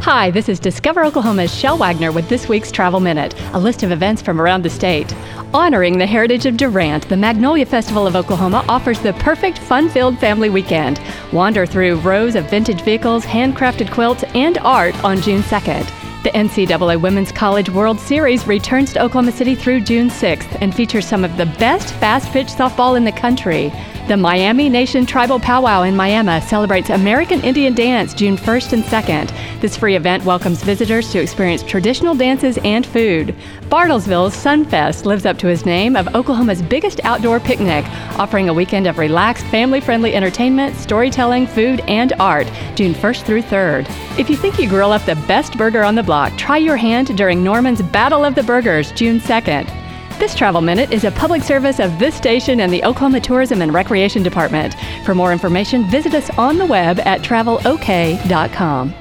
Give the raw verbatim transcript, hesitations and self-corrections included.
Hi, this is Discover Oklahoma's Shell Wagner with this week's Travel Minute, a list of events from around the state. Honoring the heritage of Durant, the Magnolia Festival of Oklahoma offers the perfect fun-filled family weekend. Wander through rows of vintage vehicles, handcrafted quilts, and art on June second. The N C double A Women's College World Series returns to Oklahoma City through June sixth and features some of the best fast-pitch softball in the country. The Miami Nation Tribal Powwow in Miami celebrates American Indian dance June first and second. This free event welcomes visitors to experience traditional dances and food. Bartlesville's Sunfest lives up to his name of Oklahoma's biggest outdoor picnic, offering a weekend of relaxed, family-friendly entertainment, storytelling, food, and art, June first through third. If you think you grill up the best burger on the block, try your hand during Norman's Battle of the Burgers, June second. This Travel Minute is a public service of this station and the Oklahoma Tourism and Recreation Department. For more information, visit us on the web at travel o k dot com.